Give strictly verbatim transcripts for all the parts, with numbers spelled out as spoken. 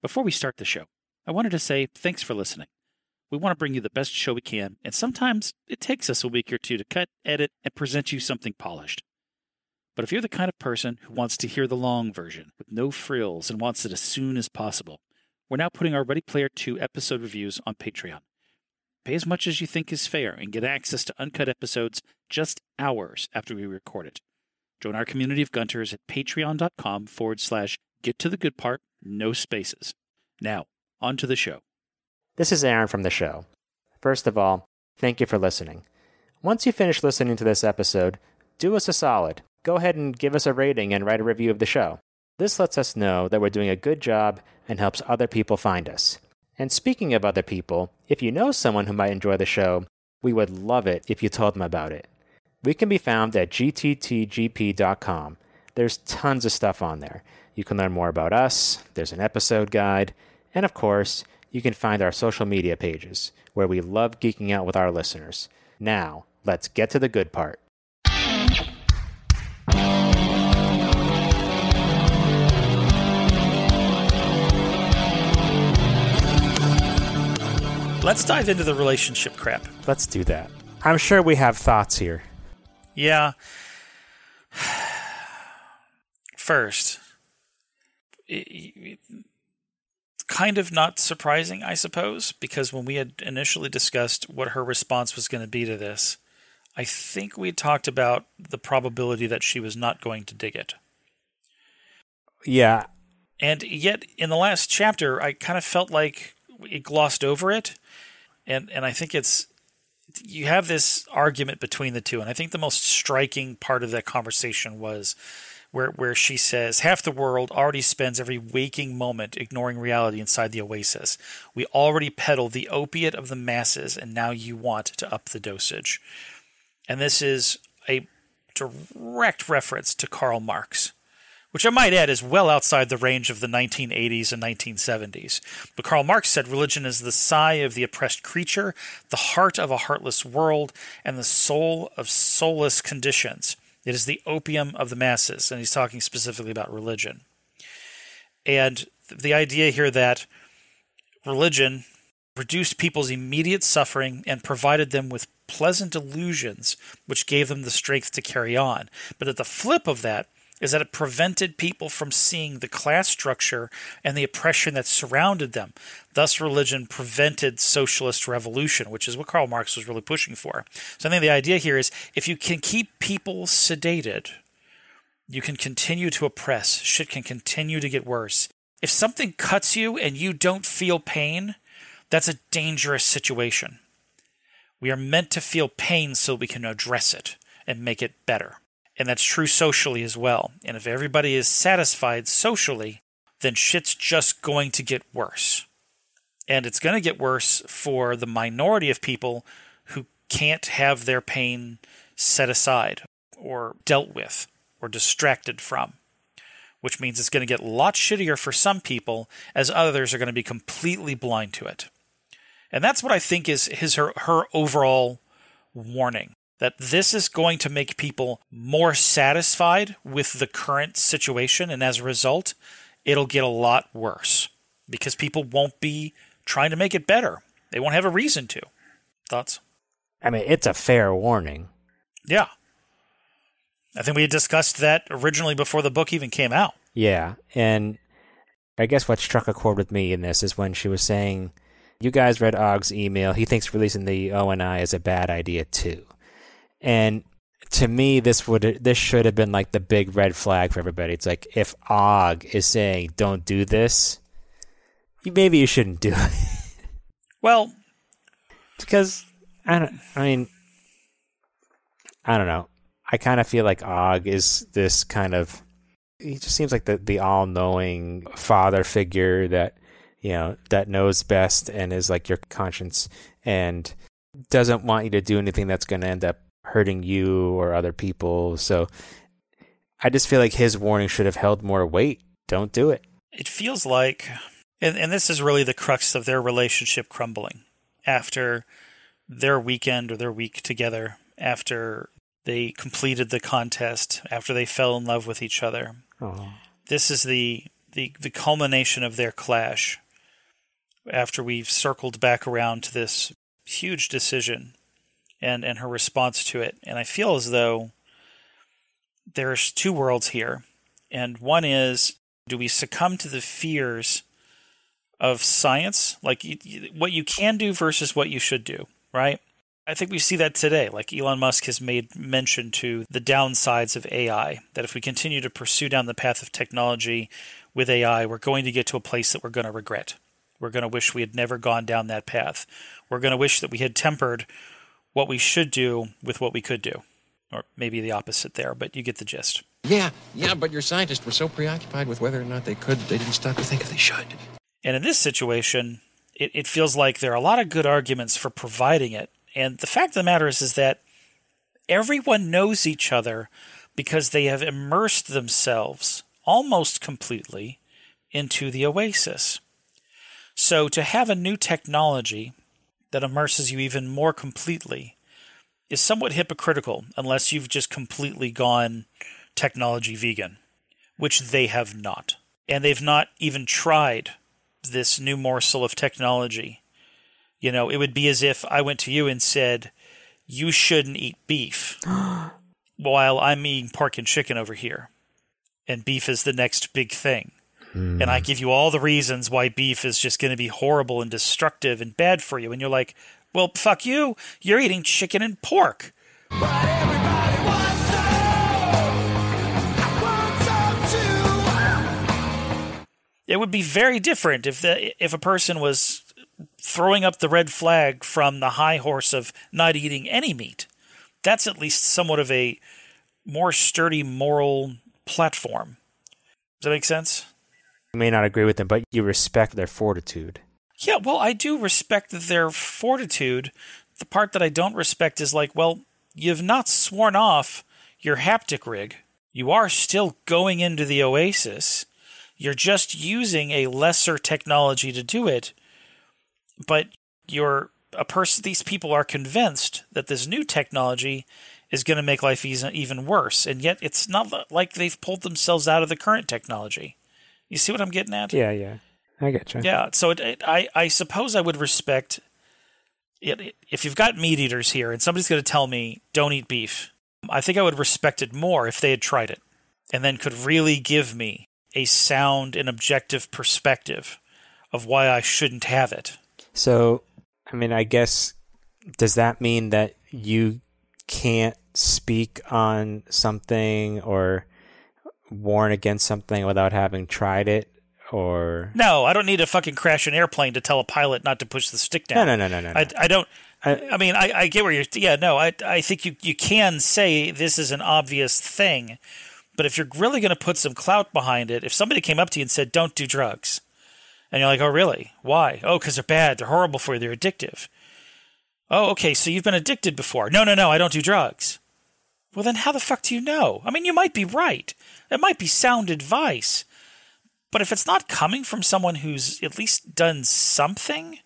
Before we start the show, I wanted to say thanks for listening. We want to bring you the best show we can, and sometimes it takes us a week or two to cut, edit, and present you something polished. But if you're the kind of person who wants to hear the long version with no frills and wants it as soon as possible, we're now putting our Ready Player two episode reviews on Patreon. Pay as much as you think is fair and get access to uncut episodes just hours after we record it. Join our community of Gunters at patreon.com forward slash get to the good part, no spaces. Now, on to the show. This is Aaron from the show. First of all, thank you for listening. Once you finish listening to this episode, do us a solid. Go ahead and give us a rating and write a review of the show. This lets us know that we're doing a good job and helps other people find us. And speaking of other people, if you know someone who might enjoy the show, we would love it if you told them about it. We can be found at g t t g p dot com. There's tons of stuff on there. You can learn more about us, there's an episode guide, and of course, you can find our social media pages, where we love geeking out with our listeners. Now, let's get to the good part. Let's dive into the relationship crap. Let's do that. I'm sure we have thoughts here. Yeah. First, it, it, kind of not surprising, I suppose, because when we had initially discussed what her response was going to be to this, I think we talked about the probability that she was not going to dig it. Yeah. And yet, in the last chapter, I kind of felt like it glossed over it. And and I think it's, you have this argument between the two. And I think the most striking part of that conversation was where where she says, half the world already spends every waking moment ignoring reality inside the oasis. We already peddle the opiate of the masses, and now you want to up the dosage. And this is a direct reference to Karl Marx, which I might add is well outside the range of the nineteen eighties and nineteen seventies. But Karl Marx said religion is the sigh of the oppressed creature, the heart of a heartless world, and the soul of soulless conditions. It is the opium of the masses, and he's talking specifically about religion. And the idea here that religion reduced people's immediate suffering and provided them with pleasant illusions, which gave them the strength to carry on. But at the flip of that is that it prevented people from seeing the class structure and the oppression that surrounded them. Thus, religion prevented socialist revolution, which is what Karl Marx was really pushing for. So I think the idea here is if you can keep people sedated, you can continue to oppress. Shit can continue to get worse. If something cuts you and you don't feel pain, that's a dangerous situation. We are meant to feel pain so we can address it and make it better. And that's true socially as well. And if everybody is satisfied socially, then shit's just going to get worse. And it's going to get worse for the minority of people who can't have their pain set aside or dealt with or distracted from, which means it's going to get a lot shittier for some people as others are going to be completely blind to it. And that's what I think is his her, her overall warning. That this is going to make people more satisfied with the current situation, and as a result, it'll get a lot worse because people won't be trying to make it better. They won't have a reason to. Thoughts? I mean, it's a fair warning. Yeah. I think we had discussed that originally before the book even came out. Yeah, and I guess what struck a chord with me in this is when she was saying, you guys read Ogg's email, he thinks releasing the O N I is a bad idea too. And to me, this would this should have been like the big red flag for everybody. It's like, if Ogg is saying don't do this, maybe you shouldn't do it. Well, because I don't. I mean, I don't know. I kind of feel like Ogg is this kind of. He just seems like the the all knowing father figure that you know that knows best and is like your conscience and doesn't want you to do anything that's going to end up hurting you or other people. So I just feel like his warning should have held more weight. Don't do it. It feels like, and, and this is really the crux of their relationship crumbling after their weekend or their week together, after they completed the contest, after they fell in love with each other. Oh. This is the the, the culmination of their clash after we've circled back around to this huge decision and, and her response to it. And I feel as though there's two worlds here. And one is, do we succumb to the fears of science? Like you, you, what you can do versus what you should do, right? I think we see that today. Like Elon Musk has made mention to the downsides of A I, that if we continue to pursue down the path of technology with A I, we're going to get to a place that we're going to regret. We're going to wish we had never gone down that path. We're going to wish that we had tempered what we should do with what we could do. Or maybe the opposite there, but you get the gist. Yeah, yeah, but your scientists were so preoccupied with whether or not they could, they didn't stop to think if they should. And in this situation, it, it feels like there are a lot of good arguments for providing it. And the fact of the matter is, is that everyone knows each other because they have immersed themselves almost completely into the Oasis. So to have a new technology that immerses you even more completely is somewhat hypocritical unless you've just completely gone technology vegan, which they have not. And they've not even tried this new morsel of technology. You know, it would be as if I went to you and said, you shouldn't eat beef while I'm eating pork and chicken over here. And beef is the next big thing. Mm. And I give you all the reasons why beef is just going to be horrible and destructive and bad for you. And you're like, well, fuck you. You're eating chicken and pork. But everybody wants some. I want some too. It would be very different if the if a person was throwing up the red flag from the high horse of not eating any meat. That's at least somewhat of a more sturdy moral platform. Does that make sense? You may not agree with them, but you respect their fortitude. Yeah, well, I do respect their fortitude. The part that I don't respect is like, well, you've not sworn off your haptic rig. You are still going into the Oasis. You're just using a lesser technology to do it. But you're a person. These people are convinced that this new technology is going to make life even worse, and yet it's not like they've pulled themselves out of the current technology. You see what I'm getting at? Yeah, yeah, I get you. Yeah, so it, it, I, I suppose I would respect it if you've got meat eaters here, and somebody's going to tell me don't eat beef. I think I would respect it more if they had tried it, and then could really give me a sound and objective perspective of why I shouldn't have it. So, I mean, I guess, does that mean that you can't speak on something or warn against something without having tried it? Or no, I don't need to fucking crash an airplane to tell a pilot not to push the stick down. No, no, no, no, no. I, I don't. I, I mean, I, I get where you're. Yeah, no, I, I think you, you can say this is an obvious thing, but if you're really going to put some clout behind it, if somebody came up to you and said, "Don't do drugs," and you're like, "Oh, really? Why?" "Oh, because they're bad. They're horrible for you. They're addictive." "Oh, okay. So you've been addicted before?" "No, no, no. I don't do drugs." Well, then how the fuck do you know? I mean, you might be right. It might be sound advice. But if it's not coming from someone who's at least done something,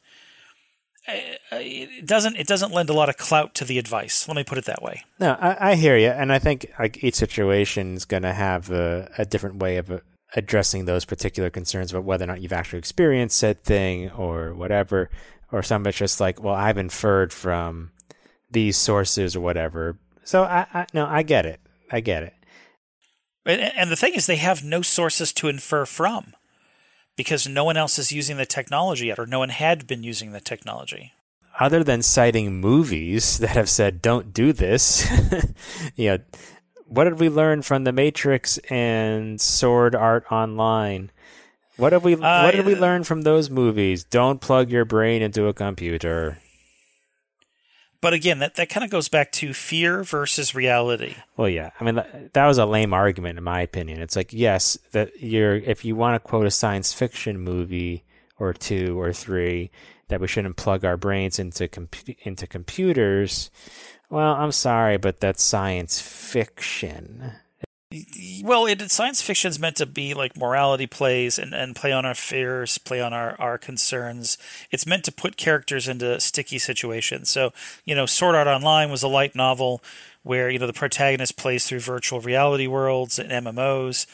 it doesn't it doesn't lend a lot of clout to the advice. Let me put it that way. No, I, I hear you, and I think like each situation is going to have a, a different way of uh, addressing those particular concerns about whether or not you've actually experienced said thing or whatever. Or some of it's just like, well, I've inferred from these sources or whatever. So I, I no, I get it. I get it. And the thing is, they have no sources to infer from because no one else is using the technology yet, or no one had been using the technology. Other than citing movies that have said, don't do this, you know, what did we learn from The Matrix and Sword Art Online? What have we, uh, what did we learn from those movies? Don't plug your brain into a computer. But again, that, that kind of goes back to fear versus reality. Well, yeah. I mean, that, that was a lame argument, in my opinion. It's like, yes, that you're if you want to quote a science fiction movie or two or three, that we shouldn't plug our brains into compu- into computers. Well, I'm sorry, but that's science fiction. Well, it, science fiction is meant to be like morality plays and, and play on our fears, play on our, our concerns. It's meant to put characters into sticky situations. So, you know, Sword Art Online was a light novel where, you know, the protagonist plays through virtual reality worlds and M M Os,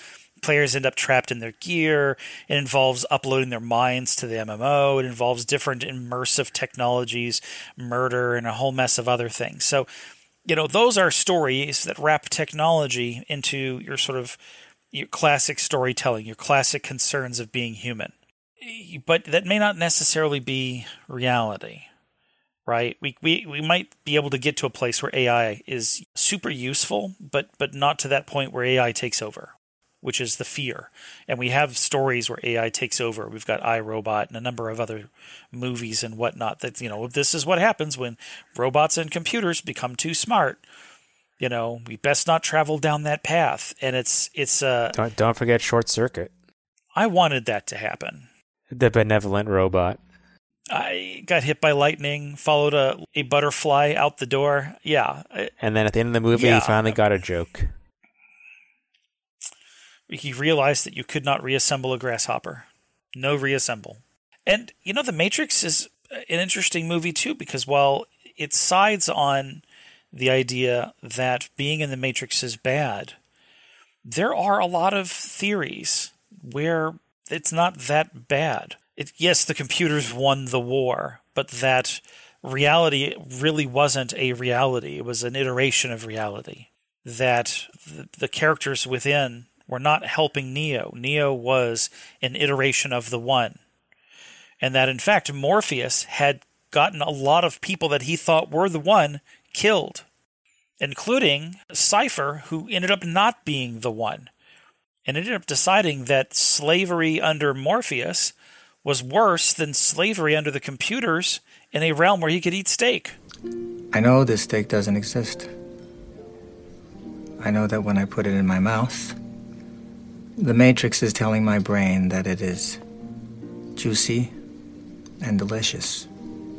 players end up trapped in their gear. It involves uploading their minds to the M M O. It involves different immersive technologies, murder, and a whole mess of other things. So, you know, those are stories that wrap technology into your sort of your classic storytelling, your classic concerns of being human. But that may not necessarily be reality, right? We, we we might be able to get to a place where A I is super useful, but but not to that point where A I takes over, which is the fear. And we have stories where A I takes over. We've got iRobot and a number of other movies and whatnot that, you know, this is what happens when robots and computers become too smart. You know, we best not travel down that path. And it's, it's, uh, Don't, don't forget Short Circuit. I wanted that to happen. The benevolent robot. I got hit by lightning, followed a, a butterfly out the door. Yeah. And then at the end of the movie, yeah. he finally got a joke. He realized that you could not reassemble a grasshopper. No reassemble. And, you know, The Matrix is an interesting movie, too, because while it sides on the idea that being in the Matrix is bad, there are a lot of theories where it's not that bad. It, yes, the computers won the war, but that reality really wasn't a reality. It was an iteration of reality. That the, the characters within were not helping Neo. Neo was an iteration of the One. And that, in fact, Morpheus had gotten a lot of people that he thought were the One killed, including Cypher, who ended up not being the One, and ended up deciding that slavery under Morpheus was worse than slavery under the computers in a realm where he could eat steak. I know this steak doesn't exist. I know that when I put it in my mouth, the Matrix is telling my brain that it is juicy and delicious.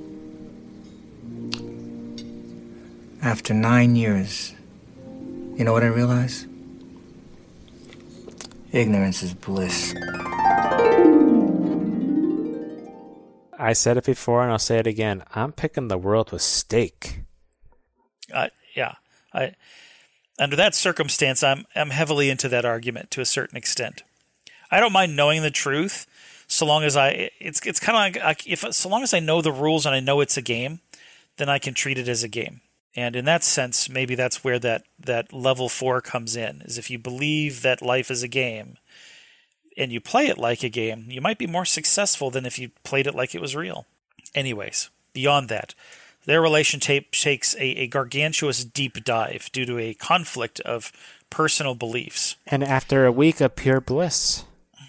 After nine years, you know what I realize? Ignorance is bliss. I said it before and I'll say it again. I'm picking the world with steak. Uh, yeah. I... Under that circumstance, I'm I'm heavily into that argument to a certain extent. I don't mind knowing the truth, so long as I it's it's kind of like if so long as I know the rules and I know it's a game, then I can treat it as a game. And in that sense, maybe that's where that that level four comes in. Is if you believe that life is a game, and you play it like a game, you might be more successful than if you played it like it was real. Anyways, beyond that. Their relationship takes a, a gargantuous deep dive due to a conflict of personal beliefs. And after a week of pure bliss.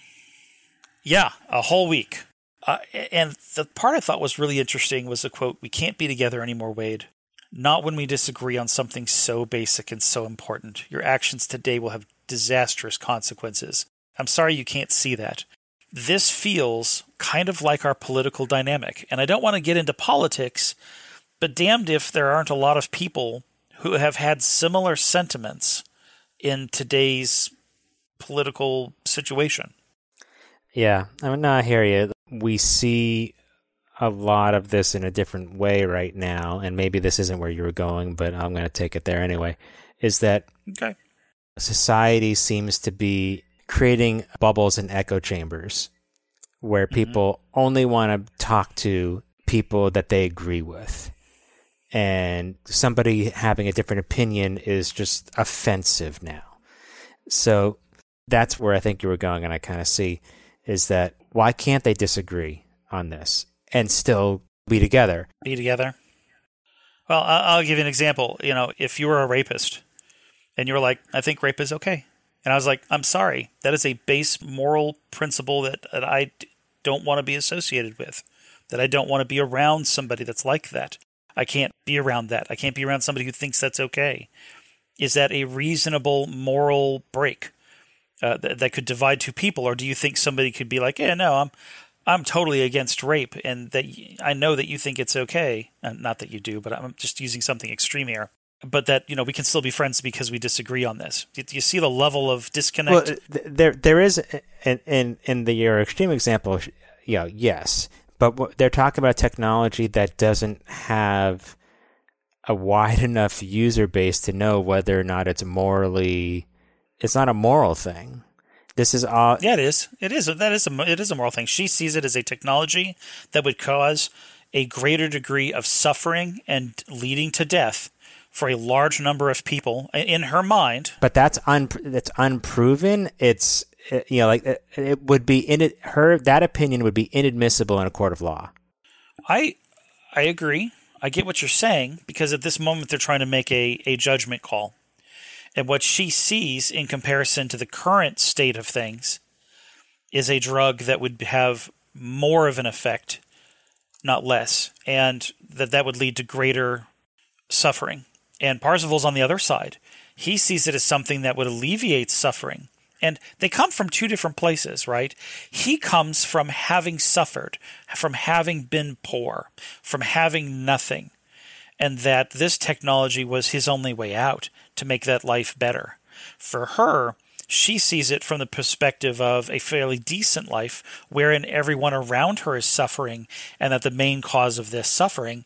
Yeah, a whole week. Uh, and the part I thought was really interesting was the quote, "We can't be together anymore, Wade. Not when we disagree on something so basic and so important. Your actions today will have disastrous consequences. I'm sorry you can't see that." This feels kind of like our political dynamic. And I don't want to get into politics, but damned if there aren't a lot of people who have had similar sentiments in today's political situation. Yeah, I mean, no, I hear you. We see a lot of this in a different way right now, and maybe this isn't where you were going, but I'm going to take it there anyway, is that okay. Society seems to be creating bubbles and echo chambers where people mm-hmm. only want to talk to people that they agree with. And somebody having a different opinion is just offensive now. So that's where I think you were going, and I kind of see, is that why can't they disagree on this and still be together? Be together? Well, I'll give you an example. You know, if you were a rapist and you were like, I think rape is okay. And I was like, I'm sorry. That is a base moral principle that, that I don't want to be associated with, that I don't want to be around somebody that's like that. I can't be around that. I can't be around somebody who thinks that's okay. Is that a reasonable moral break uh, th- that could divide two people? Or do you think somebody could be like, yeah, no, I'm I'm totally against rape, and that y- I know that you think it's okay. Uh, not that you do, but I'm just using something extreme here. But that, you know, we can still be friends because we disagree on this. Do you see the level of disconnect? Well, there there is, in in, in the your extreme example, you know, yes. But they're talking about technology that doesn't have a wide enough user base to know whether or not it's morally, it's not a moral thing. This is all. Yeah, it is. It is. That is a. It is a moral thing. She sees it as a technology that would cause a greater degree of suffering and leading to death for a large number of people in her mind. But that's un. That's unproven. It's you know like it, it would be in it. Her that opinion would be inadmissible in a court of law. I I agree. I get what you're saying, because at this moment they're trying to make a, a judgment call. And what she sees in comparison to the current state of things is a drug that would have more of an effect, not less, and that that would lead to greater suffering. And Parzival's on the other side. He sees it as something that would alleviate suffering. And they come from two different places, right? He comes from having suffered, from having been poor, from having nothing, and that this technology was his only way out to make that life better. For her, she sees it from the perspective of a fairly decent life wherein everyone around her is suffering, and that the main cause of this suffering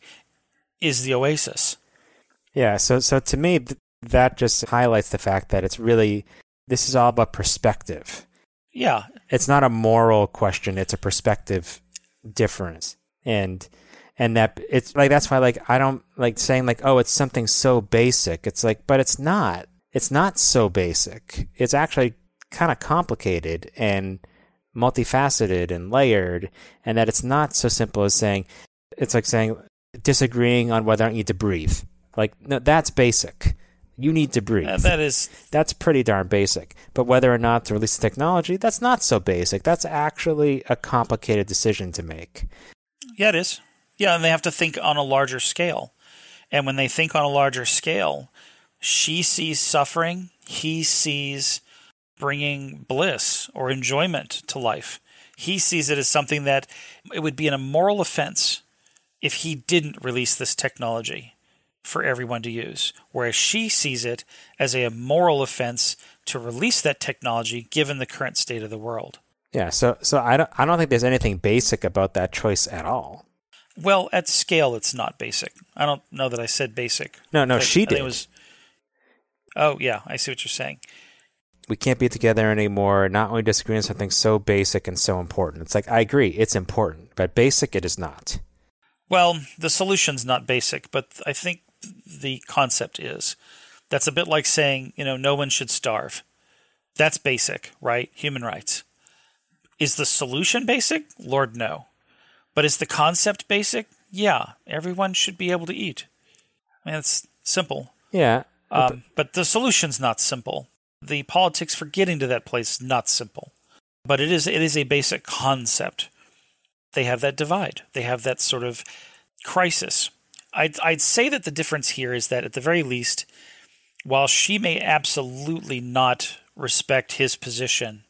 is the oasis. Yeah, so so to me, th- that just highlights the fact that it's really... This is all about perspective. Yeah. It's not a moral question. It's a perspective difference. And and that it's like that's why like I don't like saying like, oh, it's something so basic. It's like, but it's not. It's not so basic. It's actually kind of complicated and multifaceted and layered, and that it's not so simple as saying it's like saying disagreeing on whether or not you need to breathe. Like, no, that's basic. You need to breathe. Uh, that is... That's pretty darn basic. But whether or not to release the technology, that's not so basic. That's actually a complicated decision to make. Yeah, it is. Yeah, and they have to think on a larger scale. And when they think on a larger scale, she sees suffering, he sees bringing bliss or enjoyment to life. He sees it as something that it would be an immoral offense if he didn't release this technology for everyone to use, whereas she sees it as a moral offense to release that technology given the current state of the world. Yeah, so so I don't I don't think there's anything basic about that choice at all. Well, at scale, it's not basic. I don't know that I said basic. No, no, I, she I did. think it was, oh, yeah, I see what you're saying. We can't be together anymore, not only disagree on something so basic and so important. It's like, I agree, it's important, but basic it is not. Well, the solution's not basic, but I think the concept is. That's a bit like saying, you know, no one should starve. That's basic, right? Human rights. Is the solution basic? Lord, no. But is the concept basic? Yeah, everyone should be able to eat. I mean, it's simple. Yeah. Um, but the solution's not simple. The politics for getting to that place is not simple. But it is it is a basic concept. They have that divide. They have that sort of crisis. I'd, I'd say that the difference here is that at the very least, while she may absolutely not respect his position,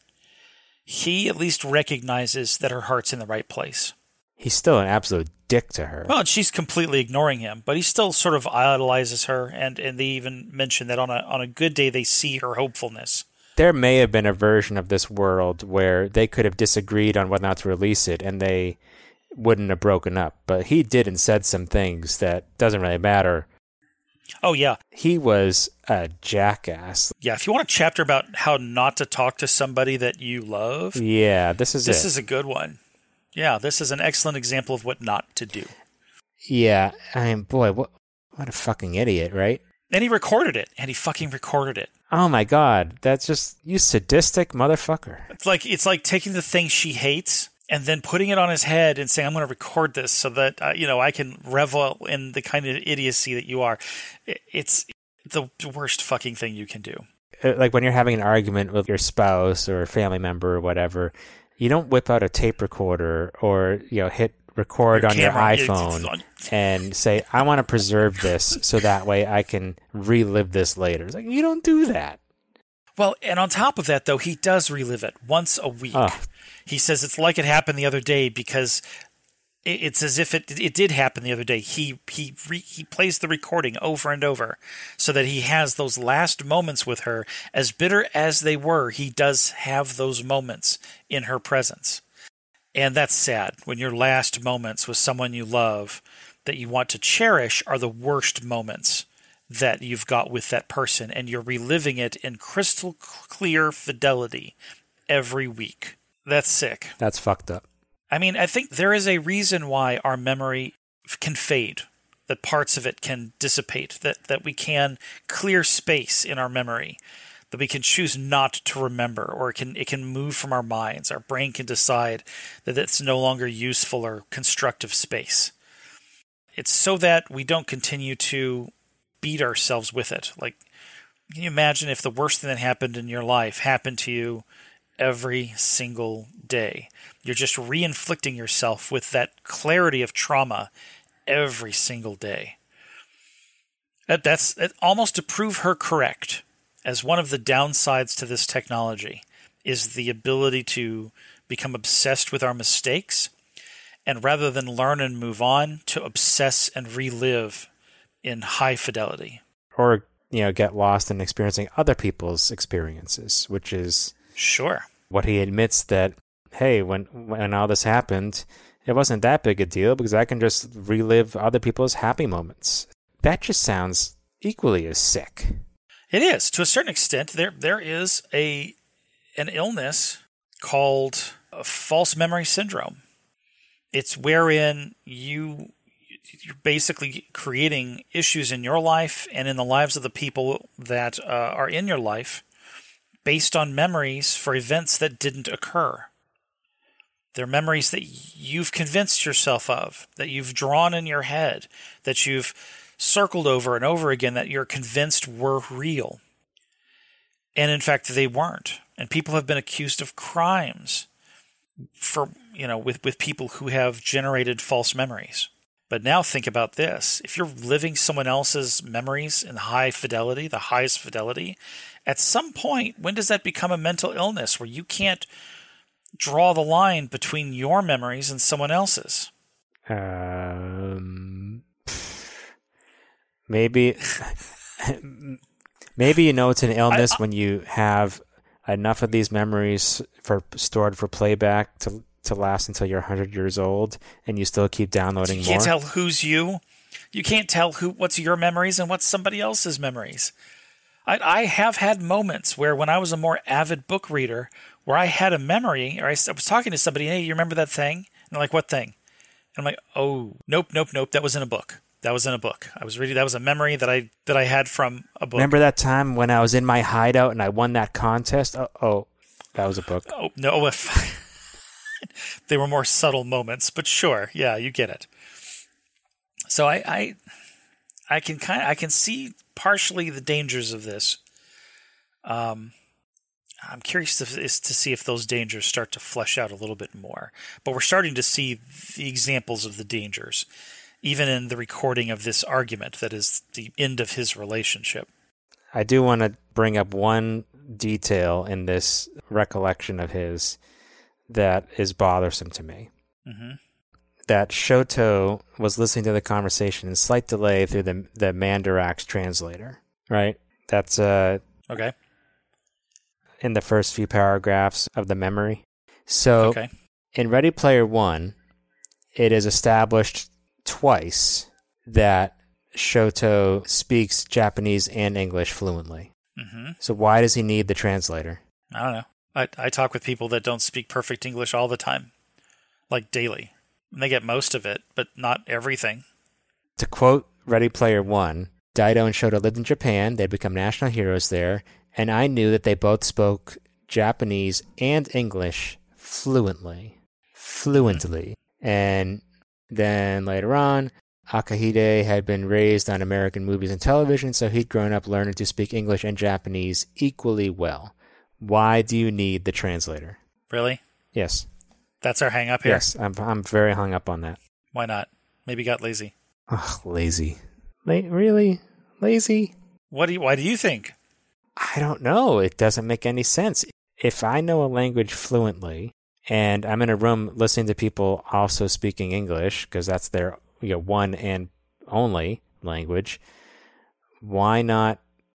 he at least recognizes that her heart's in the right place. He's still an absolute dick to her. Well, and she's completely ignoring him, but he still sort of idolizes her, and, and they even mention that on a on a good day they see her hopefulness. There may have been a version of this world where they could have disagreed on whether or not to release it, and they wouldn't have broken up. But he did and said some things that doesn't really matter. Oh, yeah. He was a jackass. Yeah, if you want a chapter about how not to talk to somebody that you love, yeah, this is this it. is a good one. Yeah, this is an excellent example of what not to do. Yeah, I mean, boy, what what a fucking idiot, right? And he recorded it, and he fucking recorded it. Oh my god, that's just, you sadistic motherfucker. It's like it's like taking the thing she hates and then putting it on his head and saying, I'm going to record this so that, uh, you know, I can revel in the kind of idiocy that you are. It's the worst fucking thing you can do. Like when you're having an argument with your spouse or a family member or whatever, you don't whip out a tape recorder or, you know, hit record Your on camera, your iPhone and say, I want to preserve this so that way I can relive this later. It's like, you don't do that. Well, and on top of that, though, he does relive it once a week. Oh. He says it's like it happened the other day because it's as if it it did happen the other day. He he re, he plays the recording over and over so that he has those last moments with her. As bitter as they were, he does have those moments in her presence. And that's sad when your last moments with someone you love that you want to cherish are the worst moments that you've got with that person, and you're reliving it in crystal clear fidelity every week. That's sick. That's fucked up. I mean, I think there is a reason why our memory can fade, that parts of it can dissipate, that, that we can clear space in our memory, that we can choose not to remember, or it can, it can move from our minds. Our brain can decide that it's no longer useful or constructive space. It's so that we don't continue to beat ourselves with it. Like, can you imagine if the worst thing that happened in your life happened to you every single day? You're just re-inflicting yourself with that clarity of trauma every single day. That, that's that, almost to prove her correct, as one of the downsides to this technology is the ability to become obsessed with our mistakes, and rather than learn and move on, to obsess and relive in high fidelity. Or, you know, get lost in experiencing other people's experiences, which is sure what he admits that, hey, when when all this happened, it wasn't that big a deal because I can just relive other people's happy moments. That just sounds equally as sick. It is. To a certain extent, there there is a an illness called false memory syndrome. It's wherein you you're basically creating issues in your life and in the lives of the people that uh, are in your life based on memories for events that didn't occur. They're memories that you've convinced yourself of, that you've drawn in your head, that you've circled over and over again, that you're convinced were real. And in fact, they weren't. And people have been accused of crimes for, you know, with, with people who have generated false memories. But now think about this. If you're living someone else's memories in high fidelity, the highest fidelity, at some point, when does that become a mental illness where you can't draw the line between your memories and someone else's? Um, maybe, maybe you know it's an illness I, I, when you have enough of these memories for stored for playback to to last until you're one hundred years old, and you still keep downloading more. You can't more. tell who's you. You can't tell who what's your memories and what's somebody else's memories. I, I have had moments where, when I was a more avid book reader, where I had a memory, or I was talking to somebody, hey, you remember that thing? And they're like, what thing? And I'm like, oh, nope, nope, nope. That was in a book. That was in a book. I was reading. That was a memory that I that I had from a book. Remember that time when I was in my hideout and I won that contest? Oh, oh that was a book. Oh no, if they were more subtle moments, but sure, yeah, you get it. So I, I, I can kind of, I can see partially the dangers of this. Um, I'm curious to, is to see if those dangers start to flesh out a little bit more. But we're starting to see the examples of the dangers, even in the recording of this argument that is the end of his relationship. I do want to bring up one detail in this recollection of his that is bothersome to me. Mm-hmm. That Shoto was listening to the conversation in slight delay through the the Mandarax translator, right? That's uh okay. in the first few paragraphs of the memory. So okay. In Ready Player One, it is established twice that Shoto speaks Japanese and English fluently. Mm-hmm. So why does he need the translator? I don't know. I, I talk with people that don't speak perfect English all the time, like daily. And they get most of it, but not everything. To quote Ready Player One, Daido and Shoto lived in Japan. They become national heroes there, and I knew that they both spoke Japanese and English fluently. Fluently. Mm-hmm. And then later on, Akahide had been raised on American movies and television, so he'd grown up learning to speak English and Japanese equally well. Why do you need the translator? Really? Yes. That's our hang up here? Yes, I'm I'm very hung up on that. Why not? Maybe got lazy. Ugh, lazy. La- really? Lazy? What do you, why do you think? I don't know. It doesn't make any sense. If I know a language fluently, and I'm in a room listening to people also speaking English, because that's their you know, one and only language, why not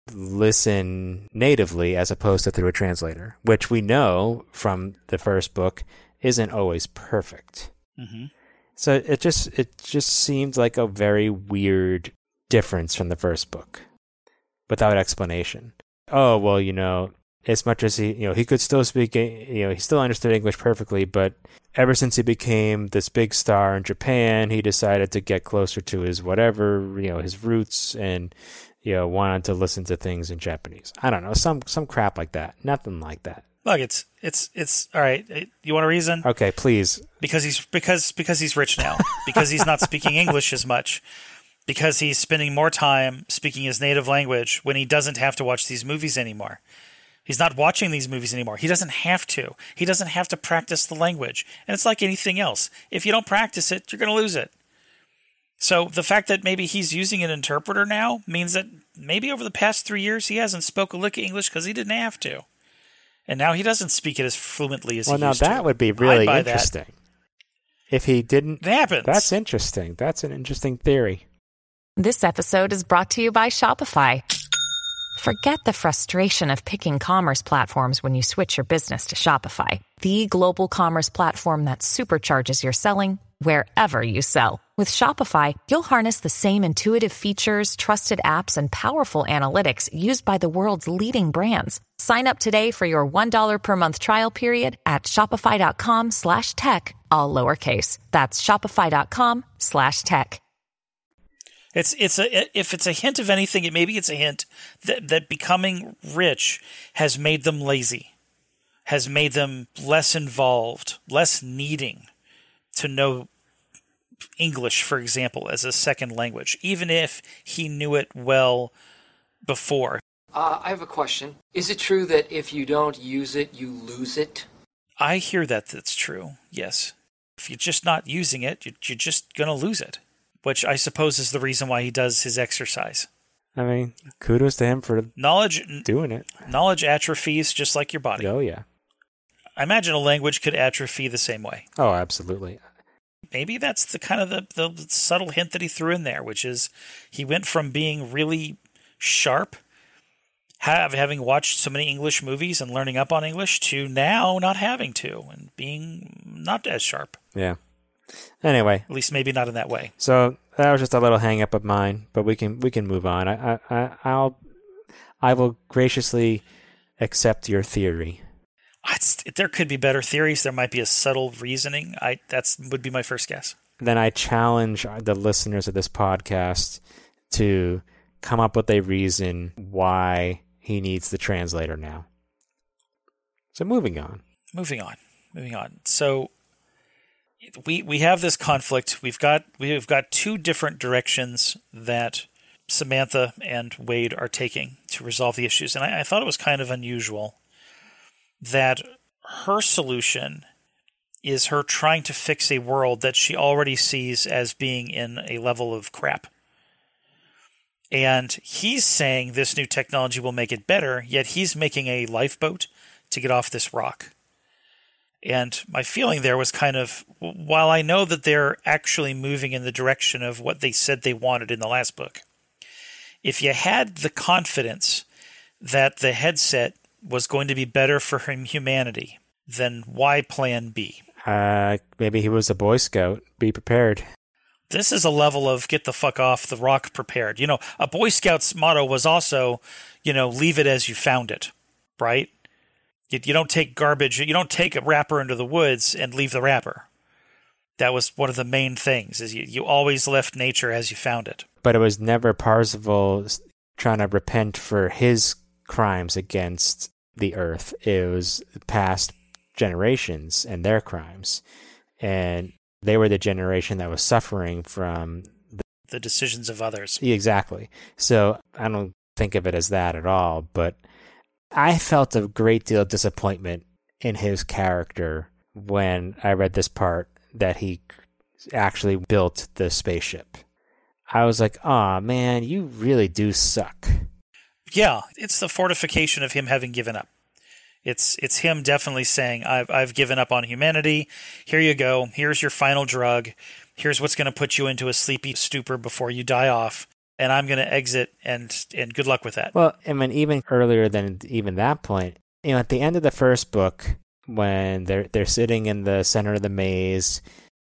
listen natively as opposed to through a translator, which we know from the first book isn't always perfect. Mm-hmm. So it just it just seemed like a very weird difference from the first book without explanation. Oh, well, you know, as much as he, you know, he could still speak, you know, he still understood English perfectly, but ever since he became this big star in Japan, he decided to get closer to his whatever, you know, his roots, and, you know, wanted to listen to things in Japanese. I don't know, some some crap like that. Nothing like that. Look, it's it's it's all right. You want a reason? Okay, please. Because he's because because he's rich now. Because he's not speaking English as much. Because he's spending more time speaking his native language when he doesn't have to watch these movies anymore. He's not watching these movies anymore. He doesn't have to. He doesn't have to practice the language. And it's like anything else. If you don't practice it, you're going to lose it. So the fact that maybe he's using an interpreter now means that maybe over the past three years he hasn't spoke a lick of English because he didn't have to. And now he doesn't speak it as fluently as well, he used to. Well, now that would be really interesting. That. If he didn't... It happens. That's interesting. That's an interesting theory. This episode is brought to you by Shopify. Forget the frustration of picking commerce platforms when you switch your business to Shopify, the global commerce platform that supercharges your selling wherever you sell. With Shopify, you'll harness the same intuitive features, trusted apps, and powerful analytics used by the world's leading brands. Sign up today for your one dollar per month trial period at shopify.com slash tech, all lowercase. That's shopify.com slash tech. It's it's a if it's a hint of anything, it maybe it's a hint that that becoming rich has made them lazy, has made them less involved, less needing to know English, for example, as a second language, even if he knew it well before. Uh, I have a question. Is it true that if you don't use it, you lose it? I hear that that's true, yes. If you're just not using it, you're just going to lose it. Which I suppose is the reason why he does his exercise. I mean, kudos to him for knowledge doing it. Knowledge atrophies just like your body. Oh, yeah. I imagine a language could atrophy the same way. Oh, absolutely. Maybe that's the kind of the, the subtle hint that he threw in there, which is he went from being really sharp, have, having watched so many English movies and learning up on English, to now not having to and being not as sharp. Yeah. Anyway, at least maybe not in that way. So that was just a little hang up of mine, but we can we can move on. I I I'll I will graciously accept your theory. It's, there could be better theories. There might be a subtle reasoning. I that's would be my first guess. Then I challenge the listeners of this podcast to come up with a reason why he needs the translator now. So moving on. Moving on. Moving on. So. We we have this conflict. We've got we've got two different directions that Samantha and Wade are taking to resolve the issues, and I, I thought it was kind of unusual that her solution is her trying to fix a world that she already sees as being in a level of crap. And he's saying this new technology will make it better, yet he's making a lifeboat to get off this rock. And my feeling there was kind of, while I know that they're actually moving in the direction of what they said they wanted in the last book, if you had the confidence that the headset was going to be better for humanity, then why plan B? Uh, maybe he was a Boy Scout. Be prepared. This is a level of get the fuck off the rock prepared. You know, a Boy Scout's motto was also, you know, leave it as you found it, right? You, you don't take garbage, you don't take a wrapper into the woods and leave the wrapper. That was one of the main things, is you, you always left nature as you found it. But it was never Parzival trying to repent for his crimes against the Earth. It was past generations and their crimes. And they were the generation that was suffering from the, the decisions of others. Exactly. So I don't think of it as that at all, but I felt a great deal of disappointment in his character when I read this part that he actually built the spaceship. I was like, aw, man, you really do suck. Yeah, it's the fortification of him having given up. It's it's him definitely saying, I've, I've given up on humanity. Here you go. Here's your final drug. Here's what's going to put you into a sleepy stupor before you die off. And I'm going to exit, and and good luck with that. Well, I mean, even earlier than even that point, you know, at the end of the first book, when they're they're sitting in the center of the maze,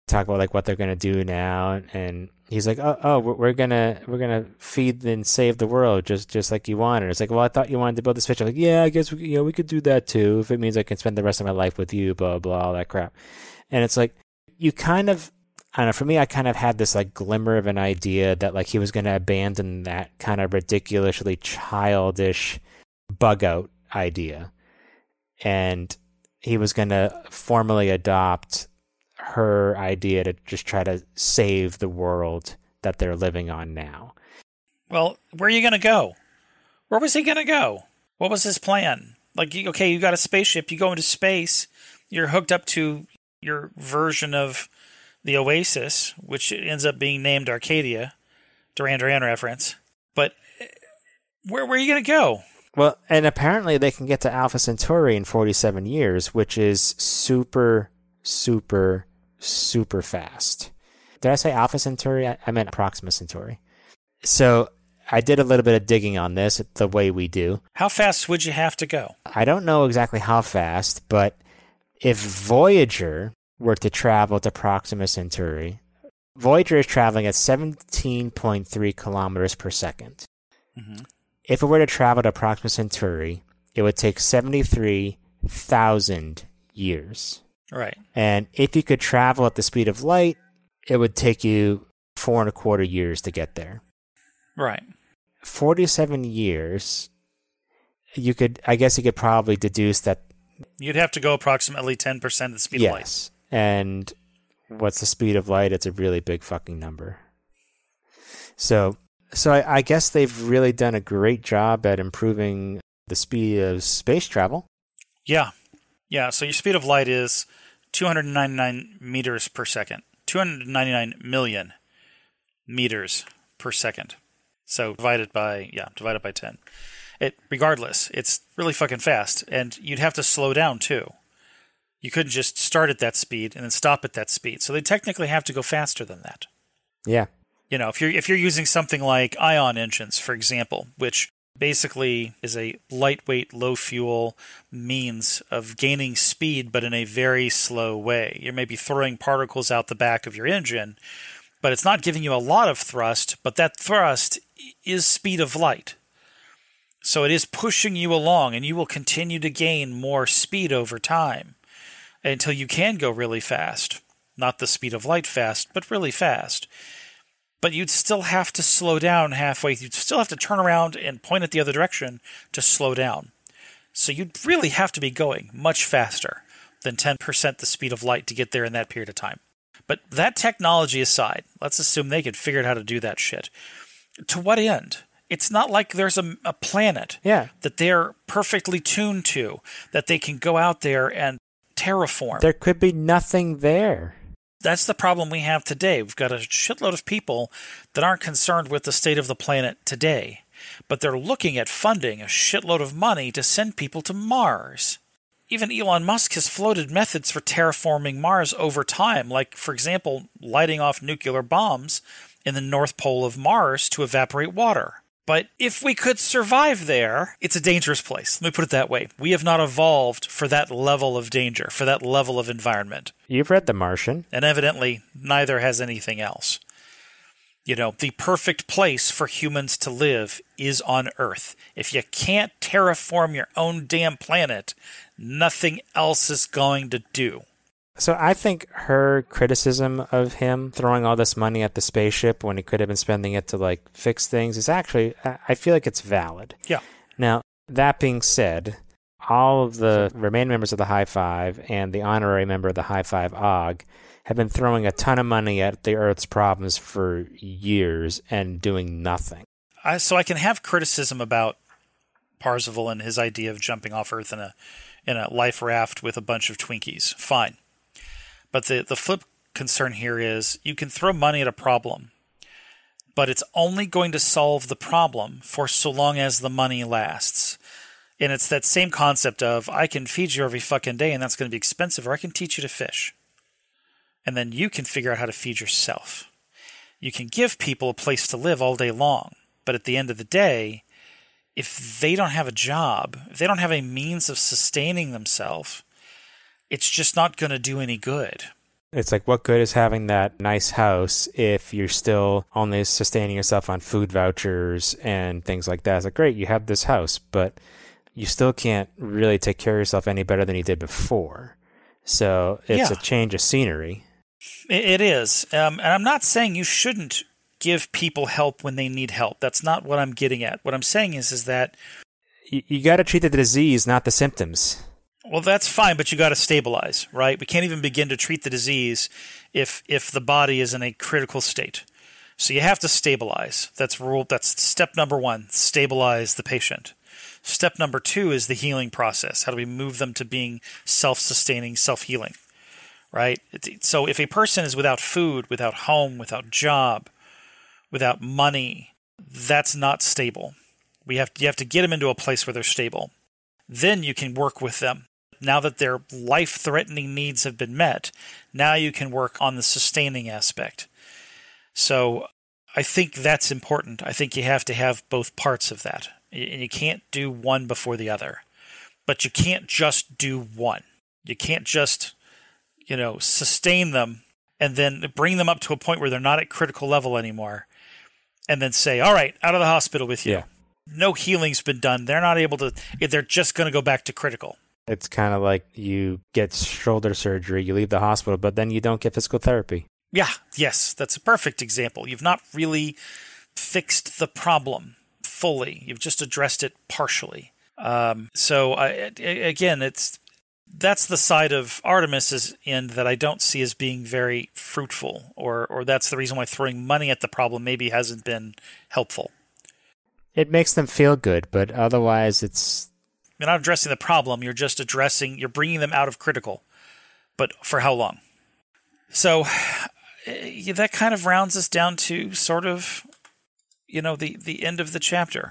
talk about like what they're gonna do now, and he's like, "Oh, oh, we're, we're gonna we're gonna feed and save the world just just like you wanted." It's like, "Well, I thought you wanted to build this fish." I'm like, "Yeah, I guess we, you know we could do that too if it means I can spend the rest of my life with you." Blah blah, all that crap. And it's like you kind of, I don't know. For me, I kind of had this like glimmer of an idea that like he was gonna abandon that kind of ridiculously childish bug out idea, and he was gonna formally adopt her idea to just try to save the world that they're living on now. Well, where are you going to go? Where was he going to go? What was his plan? Like, okay, you got a spaceship, you go into space, you're hooked up to your version of the Oasis, which ends up being named Arcadia, Duran Duran reference. But where, where are you going to go? Well, and apparently they can get to Alpha Centauri in forty-seven years, which is super, super, super fast. Did I say Alpha Centauri? I, I meant Proxima Centauri. So I did a little bit of digging on this, the way we do. How fast would you have to go? I don't know exactly how fast, but if Voyager were to travel to Proxima Centauri, Voyager is traveling at seventeen point three kilometers per second. Mm-hmm. If it were to travel to Proxima Centauri, it would take seventy-three thousand years. Right. And if you could travel at the speed of light, it would take you four and a quarter years to get there. Right. forty-seven years, you could, I guess you could probably deduce that. You'd have to go approximately ten percent of the speed yes. of light. Yes. And what's the speed of light? It's a really big fucking number. So, so I, I guess they've really done a great job at improving the speed of space travel. Yeah. Yeah, so your speed of light is two hundred ninety-nine meters per second. two hundred ninety-nine million meters per second. So divided by, yeah, divided by ten. It, regardless, it's really fucking fast. And you'd have to slow down, too. You couldn't just start at that speed and then stop at that speed. So they technically have to go faster than that. Yeah. You know, if you're if you're using something like ion engines, for example, which basically is a lightweight, low-fuel means of gaining speed, but in a very slow way. You may be throwing particles out the back of your engine, but it's not giving you a lot of thrust, but that thrust is speed of light. So it is pushing you along, and you will continue to gain more speed over time until you can go really fast. Not the speed of light fast, but really fast. But you'd still have to slow down halfway. You'd still have to turn around and point it the other direction to slow down. So you'd really have to be going much faster than ten percent the speed of light to get there in that period of time. But that technology aside, let's assume they could figure out how to do that shit. To what end? It's not like there's a, a planet yeah. that they're perfectly tuned to, that they can go out there and terraform. There could be nothing there. That's the problem we have today. We've got a shitload of people that aren't concerned with the state of the planet today, but they're looking at funding a shitload of money to send people to Mars. Even Elon Musk has floated methods for terraforming Mars over time, like, for example, lighting off nuclear bombs in the North Pole of Mars to evaporate water. But if we could survive there, it's a dangerous place. Let me put it that way. We have not evolved for that level of danger, for that level of environment. You've read The Martian. And evidently, neither has anything else. You know, the perfect place for humans to live is on Earth. If you can't terraform your own damn planet, nothing else is going to do. So I think her criticism of him throwing all this money at the spaceship when he could have been spending it to, like, fix things is actually, I feel like it's valid. Yeah. Now, that being said, all of the remaining members of the High Five and the honorary member of the High Five, Og, have been throwing a ton of money at the Earth's problems for years and doing nothing. I, so I can have criticism about Parzival and his idea of jumping off Earth in a in a life raft with a bunch of Twinkies. Fine. But the, the flip concern here is you can throw money at a problem, but it's only going to solve the problem for so long as the money lasts. And it's that same concept of, I can feed you every fucking day and that's going to be expensive, or I can teach you to fish. And then you can figure out how to feed yourself. You can give people a place to live all day long, but at the end of the day, if they don't have a job, if they don't have a means of sustaining themselves, it's just not going to do any good. It's like, what good is having that nice house if you're still only sustaining yourself on food vouchers and things like that? It's like, great, you have this house, but you still can't really take care of yourself any better than you did before. So it's Yeah. a change of scenery. It, it is. Um, and I'm not saying you shouldn't give people help when they need help. That's not what I'm getting at. What I'm saying is, is that... You, you got to treat the disease, not the symptoms. Well, that's fine, but you got to stabilize, right? We can't even begin to treat the disease if if the body is in a critical state. So you have to stabilize. That's rule. That's step number one. Stabilize the patient. Step number two is the healing process. How do we move them to being self-sustaining, self-healing, right? So if a person is without food, without home, without job, without money, that's not stable. We have you have to get them into a place where they're stable. Then you can work with them. Now that their life-threatening needs have been met, now you can work on the sustaining aspect. So I think that's important. I think you have to have both parts of that. And you can't do one before the other. But you can't just do one. You can't just, you know, sustain them and then bring them up to a point where they're not at critical level anymore and then say, all right, out of the hospital with you. Yeah. No healing's been done. They're not able to, they're just going to go back to critical. It's kind of like you get shoulder surgery, you leave the hospital, but then you don't get physical therapy. Yeah, yes, that's a perfect example. You've not really fixed the problem fully. You've just addressed it partially. Um, so, I, again, it's that's the side of Artemis's end that I don't see as being very fruitful, or or that's the reason why throwing money at the problem maybe hasn't been helpful. It makes them feel good, but otherwise it's... You're not addressing the problem. You're just addressing, you're bringing them out of critical. But for how long? So yeah, that kind of rounds us down to sort of, you know, the, the end of the chapter.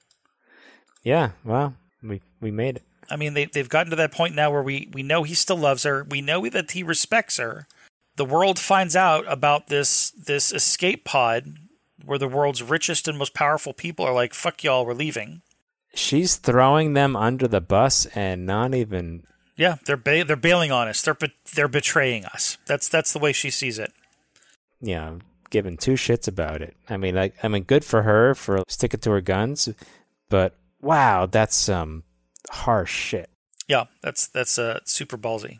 Yeah, well, we we made it. I mean, they, they've gotten to that point now where we, we know he still loves her. We know that he respects her. The world finds out about this this escape pod where the world's richest and most powerful people are like, fuck y'all, we're leaving. She's throwing them under the bus and not even... Yeah, they're ba- they're bailing on us. They're be- they're betraying us. That's that's the way she sees it. Yeah, giving two shits about it. I mean, like, I mean, good for her for sticking to her guns, but wow, that's some harsh shit. Yeah, that's that's uh, super ballsy.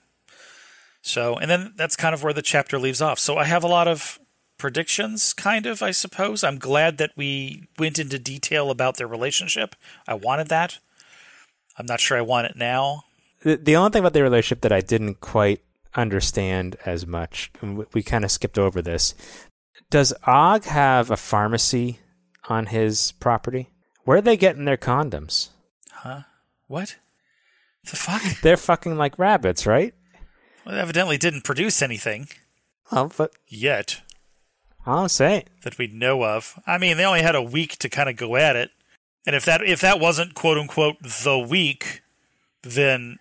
So, and then that's kind of where the chapter leaves off. So I have a lot of predictions, kind of, I suppose. I'm glad that we went into detail about their relationship. I wanted that. I'm not sure I want it now. The, the only thing about the relationship that I didn't quite understand as much, and we, we kind of skipped over this, does Og have a pharmacy on his property? Where are they getting their condoms? Huh? What? The fuck? They're fucking like rabbits, right? Well, it evidently didn't produce anything. Well, but Yet. I'll say That we know of. I mean, they only had a week to kind of go at it. And if that if that wasn't quote unquote the week, then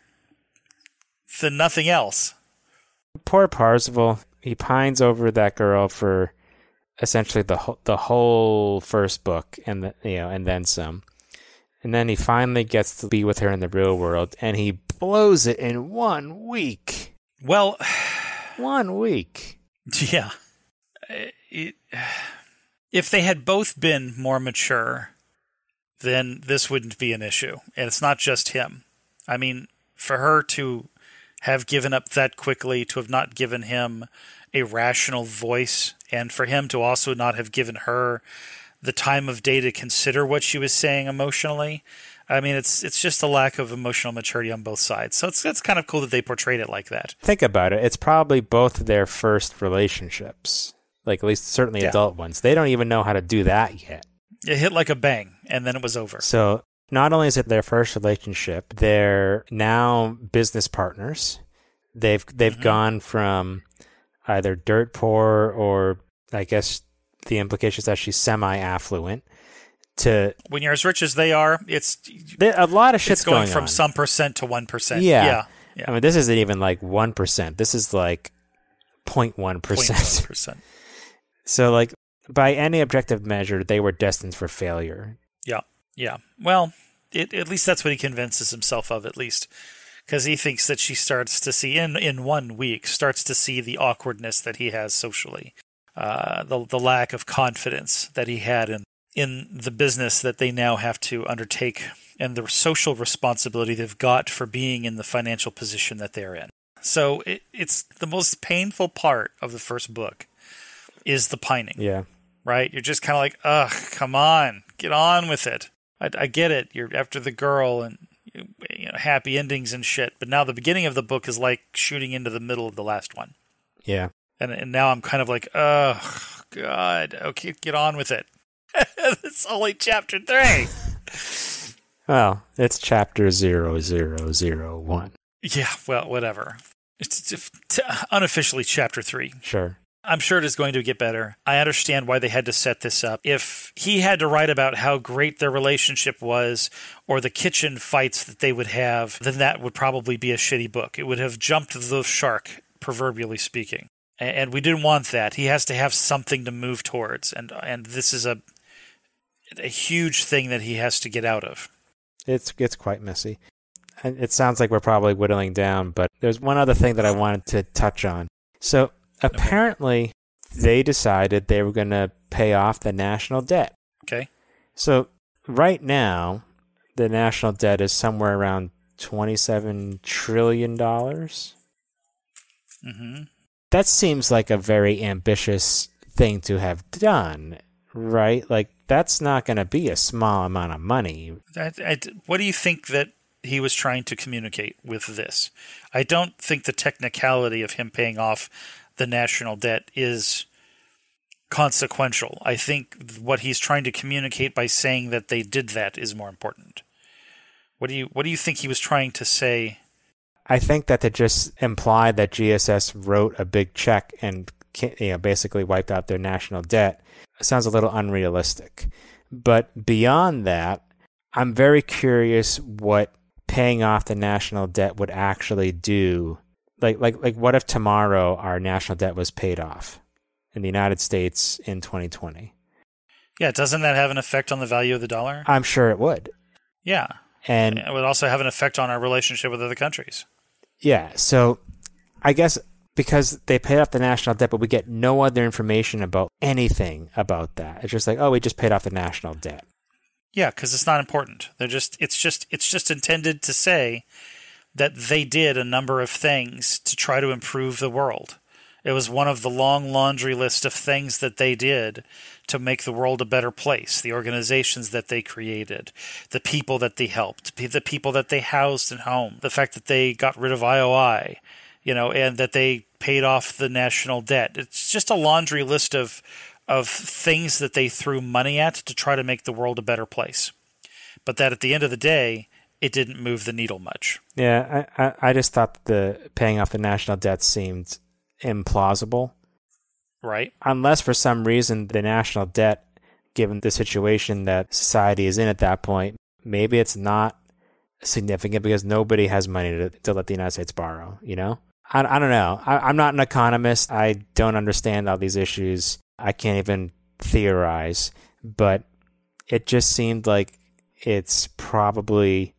then nothing else. poor Parzival. He pines over that girl for essentially the whole, the whole first book, and the, you know, and then some. And then he finally gets to be with her in the real world, and he blows it in one week. Well, One week. yeah. It, if they had both been more mature, then this wouldn't be an issue. And it's not just him. I mean, for her to have given up that quickly, to have not given him a rational voice, and for him to also not have given her the time of day to consider what she was saying emotionally. I mean, it's it's just a lack of emotional maturity on both sides. So it's it's kind of cool that they portrayed it like that. Think about it. It's probably both their first relationships. Like, at least certainly Yeah. adult ones. They don't even know how to do that yet. It hit like a bang, and then it was over. So not only is it their first relationship, they're now business partners. They've they've Mhm. gone from either dirt poor, or I guess the implications that she's semi-affluent, to When you're as rich as they are, it's there, a lot of shit's it's going, going from on. some percent to one percent. Yeah. yeah, yeah. I mean, this isn't even like one percent. This is like zero point one percent. zero point one percent. So, like, by any objective measure, they were destined for failure. Yeah, yeah. Well, it, at least that's what he convinces himself of, at least. because he thinks that she starts to see, in, in one week, starts to see the awkwardness that he has socially, uh, the the lack of confidence that he had in, in the business that they now have to undertake, and the social responsibility they've got for being in the financial position that they're in. So it, it's the most painful part of the first book is the pining. Yeah. Right? You're just kind of like, ugh, come on, get on with it. I, I get it. You're after the girl and you know, happy endings and shit. But now the beginning of the book is like shooting into the middle of the last one. Yeah. And and now I'm kind of like, ugh, God, okay, get on with it. It's only chapter three. Well, it's chapter zero zero zero one. Yeah, well, whatever. It's, it's unofficially chapter three. Sure. I'm sure it is going to get better. I understand why they had to set this up. If he had to write about how great their relationship was or the kitchen fights that they would have, then that would probably be a shitty book. It would have jumped the shark, proverbially speaking. And we didn't want that. He has to have something to move towards. And and this is a a huge thing that he has to get out of. It's, it's quite messy. And it sounds like we're probably whittling down, but there's one other thing that I wanted to touch on. So apparently, they decided they were going to pay off the national debt. Okay. So right now, the national debt is somewhere around twenty-seven trillion dollars. Mm-hmm. That seems like a very ambitious thing to have done, right? Like, that's not going to be a small amount of money. I, I, what do you think that he was trying to communicate with this? I don't think the technicality of him paying off the national debt is consequential. I think what he's trying to communicate by saying that they did that is more important. What do you what do you think he was trying to say? I think that to just imply that G S S wrote a big check and, you know, basically wiped out their national debt sounds a little unrealistic. But beyond that, I'm very curious what paying off the national debt would actually do. Like, like, like, what if tomorrow our national debt was paid off in the United States in twenty twenty? Yeah, doesn't that have an effect on the value of the dollar? I'm sure it would. Yeah. And it would also have an effect on our relationship with other countries. Yeah, so I guess because they paid off the national debt, but we get no other information about anything about that. It's just like, oh, we just paid off the national debt. Yeah, because it's not important. They're just it's just it's just intended to say that they did a number of things to try to improve the world. It was one of the long laundry list of things that they did to make the world a better place. The organizations that they created, the people that they helped, the people that they housed in home, the fact that they got rid of I O I, you know, and that they paid off the national debt. It's just a laundry list of of things that they threw money at to try to make the world a better place. But that at the end of the day, it didn't move the needle much. Yeah, I, I, I just thought the paying off the national debt seemed implausible. Right. Unless for some reason the national debt, given the situation that society is in at that point, maybe it's not significant because nobody has money to, to let the United States borrow, you know? I, I don't know. I, I'm not an economist. I don't understand all these issues. I can't even theorize, but it just seemed like it's probably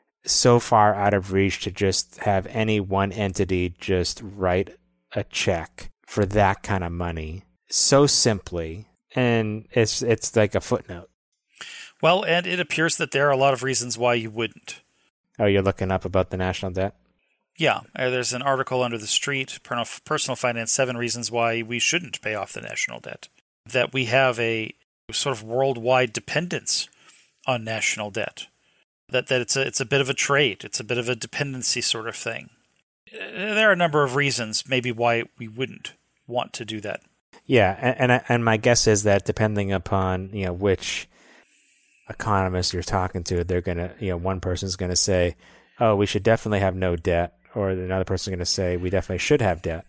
so far out of reach to just have any one entity just write a check for that kind of money so simply, and it's it's like a footnote. Well, and it appears that there are a lot of reasons why you wouldn't. Oh, you're looking up about the national debt? Yeah, there's an article under the street, Personal Finance, Seven Reasons Why We Shouldn't Pay Off the National Debt. That we have a sort of worldwide dependence on national debt. That that it's a, it's a bit of a trade. It's a bit of a dependency sort of thing. There are a number of reasons maybe why we wouldn't want to do that. Yeah, and and, and my guess is that depending upon, you know, which economist you're talking to, they're going to, you know, one person's going to say, oh, we should definitely have no debt, or another person's going to say we definitely should have debt.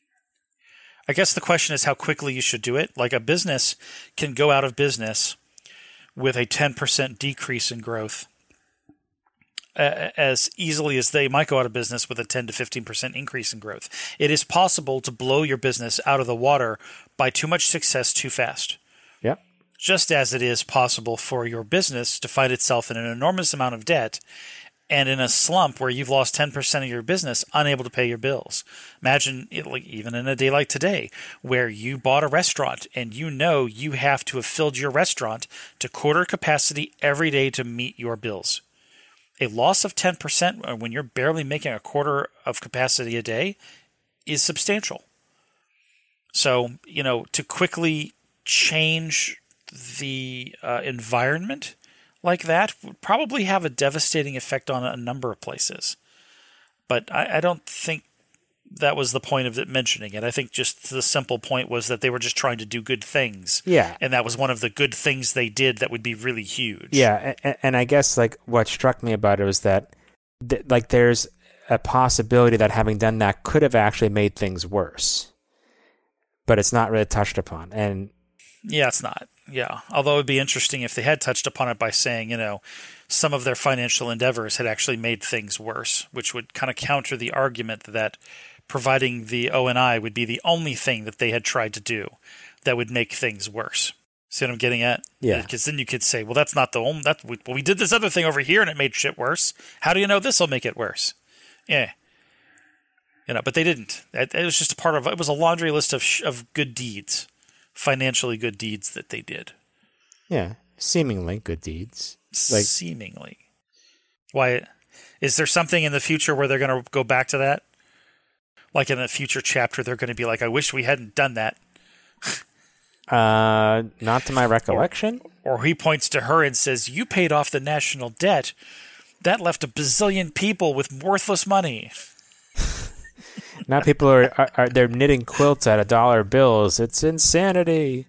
I guess the question is how quickly you should do it. Like a business can go out of business with a ten percent decrease in growth uh, as easily as they might go out of business with a ten to fifteen percent increase in growth. It is possible to blow your business out of the water by too much success too fast. Yep. Just as it is possible for your business to find itself in an enormous amount of debt and in a slump where you've lost ten percent of your business, unable to pay your bills. Imagine, it, like, even in a day like today, where you bought a restaurant and you know you have to have filled your restaurant to quarter capacity every day to meet your bills. A loss of ten percent when you're barely making a quarter of capacity a day is substantial. So, you know, to quickly change the uh, environment like that would probably have a devastating effect on a number of places. But I, I don't think that was the point of it mentioning it. I think just the simple point was that they were just trying to do good things. Yeah. And that was one of the good things they did that would be really huge. Yeah, and, and I guess like what struck me about it was that th- like there's a possibility that having done that could have actually made things worse. But it's not really touched upon. And yeah, it's not. Yeah. Although it would be interesting if they had touched upon it by saying, you know, some of their financial endeavors had actually made things worse, which would kind of counter the argument that providing the O and I would be the only thing that they had tried to do that would make things worse. See what I'm getting at? Yeah. Because then you could say, well, that's not the only, that we, well, we did this other thing over here and it made shit worse. How do you know this will make it worse? Yeah. You know, but they didn't. It, it was just a part of, it was a laundry list of sh- of good deeds. Financially good deeds that they did. Yeah, seemingly good deeds. Like, seemingly. Why? Is there something in the future where they're going to go back to that? Like in a future chapter, they're going to be like, I wish we hadn't done that. uh, not to my recollection. Or, or he points to her and says, you paid off the national debt. That left a bazillion people with worthless money. Now people are, are, are they're knitting quilts out of dollar bills. It's insanity.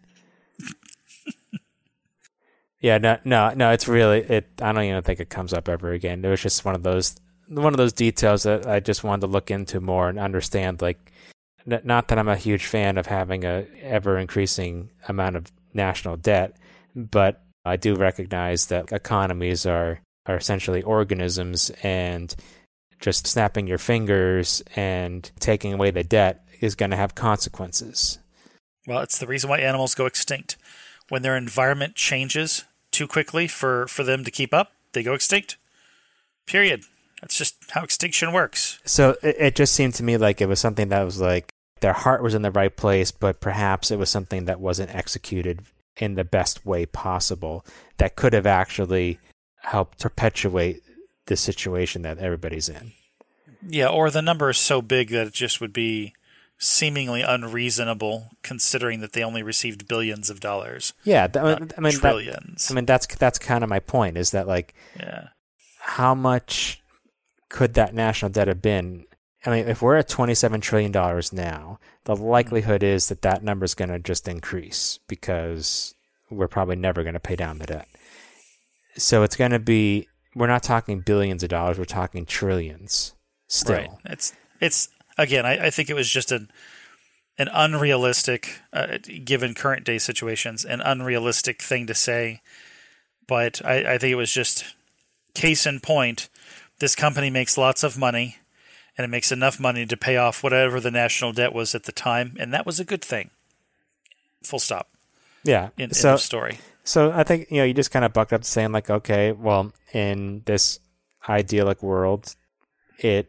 yeah, no, no, no. It's really it. I don't even think it comes up ever again. It was just one of those one of those details that I just wanted to look into more and understand. Like, n- not that I'm a huge fan of having a ever increasing amount of national debt, but I do recognize that economies are are essentially organisms, and just snapping your fingers and taking away the debt is going to have consequences. Well, it's the reason why animals go extinct. When their environment changes too quickly for, for them to keep up, they go extinct. Period. That's just how extinction works. So it, it just seemed to me like it was something that was like their heart was in the right place, but perhaps it was something that wasn't executed in the best way possible that could have actually helped perpetuate the situation that everybody's in. Yeah, or the number is so big that it just would be seemingly unreasonable, considering that they only received billions of dollars. Yeah, that, I mean, trillions. That, I mean, that's that's kind of my point. Is that like, yeah, how much could that national debt have been? I mean, if we're at twenty-seven trillion dollars now, the likelihood is that that number is going to just increase because we're probably never going to pay down the debt. So it's going to be. We're not talking billions of dollars. We're talking trillions still. Right. It's, it's again, I, I think it was just an, an unrealistic, uh, given current day situations, an unrealistic thing to say. But I, I think it was just case in point. This company makes lots of money, and it makes enough money to pay off whatever the national debt was at the time. And that was a good thing. Full stop. Yeah. In, so, end of story. So I think, you know, you just kind of bucked up saying like, okay, well, in this idyllic world, it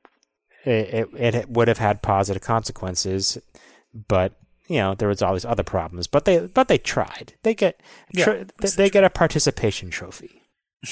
it it, it would have had positive consequences, but you know there was all these other problems. But they but they tried. They get tr- yeah, they, they get a participation trophy.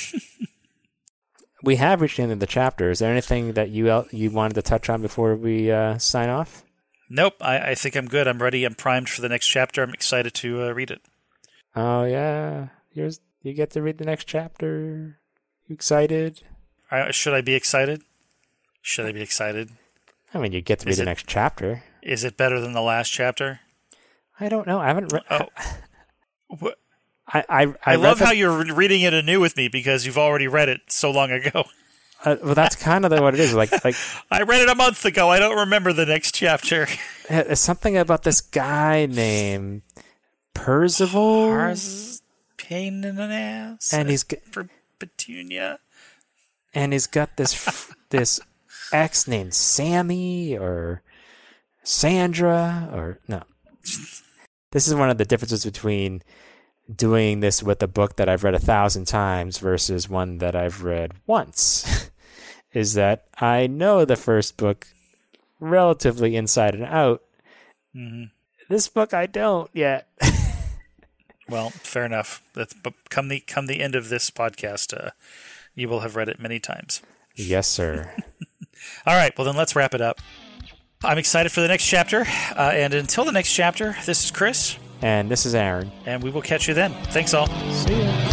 We have reached the end of the chapter. Is there anything that you you wanted to touch on before we uh, sign off? Nope. I, I think I'm good. I'm ready. I'm primed for the next chapter. I'm excited to uh, read it. Oh yeah, You're, you get to read the next chapter. You excited? I, should I be excited? Should I be excited? I mean, you get to read is the it, next chapter. Is it better than the last chapter? I don't know. I haven't read. Oh, what? I I, I, I love the, how you're reading it anew with me because you've already read it so long ago. Uh, well, that's kind of what it is. Like, like I read it a month ago. I don't remember the next chapter. It's something about this guy named Percival. Pars, pain in an ass. And he's for Petunia. And he's got this this ex named Sammy or Sandra or no. This is one of the differences between doing this with a book that I've read a thousand times versus one that I've read once is that I know the first book relatively inside and out. Mm-hmm. This book I don't yet. Well, fair enough. That's, but come the come the end of this podcast, uh, you will have read it many times. Yes, sir. All right. Well, then let's wrap it up. I'm excited for the next chapter. Uh, and until the next chapter, this is Chris. And this is Aaron. And we will catch you then. Thanks all. See ya.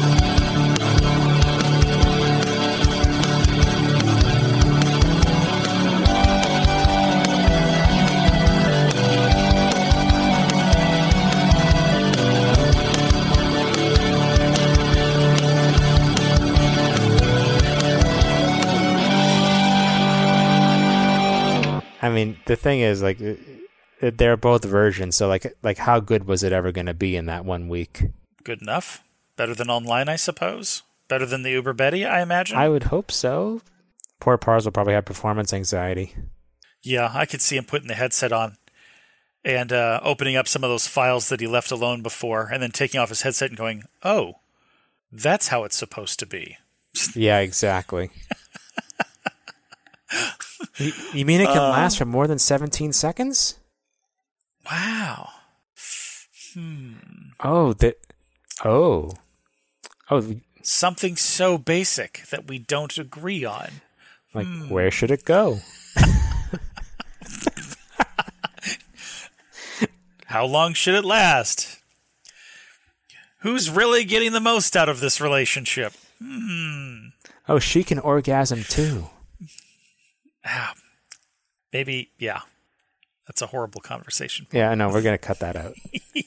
I mean, the thing is, like, they're both versions, so, like, like how good was it ever going to be in that one week? Good enough. Better than online, I suppose. Better than the Uber Betty, I imagine. I would hope so. Poor Pars will probably have performance anxiety. Yeah, I could see him putting the headset on and uh, opening up some of those files that he left alone before, and then taking off his headset and going, oh, that's how it's supposed to be. Yeah, exactly. you, you mean it can uh, last for more than seventeen seconds? Wow. Hmm. Oh, that. Oh. Oh. Something so basic that we don't agree on. Like, hmm. where should it go? How long should it last? Who's really getting the most out of this relationship? Hmm. Oh, she can orgasm too. Ah, maybe, yeah. That's a horrible conversation. Yeah, I know. We're going to cut that out.